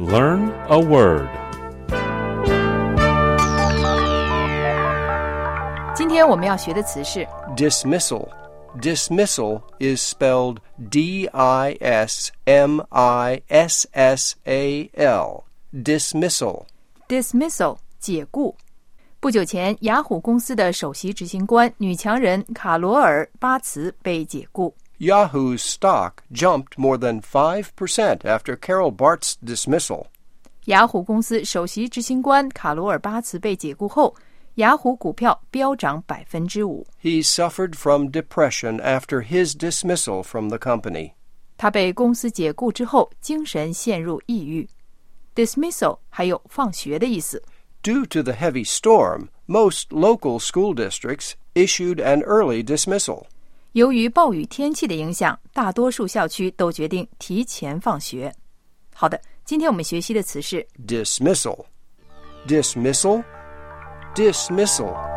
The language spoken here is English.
Learn a word. 今天我们要学的词是 Dismissal. Dismissal is spelled D-I-S-M-I-S-S-A-L. Dismissal. dismissal 解雇。不久前，雅虎公司的首席执行官女强人卡罗尔·巴茨被解雇。 Yahoo's stock jumped more than 5% after Carol Bart's dismissal. 雅虎公司首席执行官卡罗尔·巴茨被解雇后，雅虎股票飙涨 5%。 He suffered from depression after his dismissal from the company. 他被公司解雇之后，精神陷入抑郁。dismissal 还有放学的意思。 Due to the heavy storm, most local school districts issued an early dismissal. 由于暴雨天气的影响，大多数校区都决定提前放学。好的，今天我们学习的词是 Dismissal. Dismissal. Dismissal.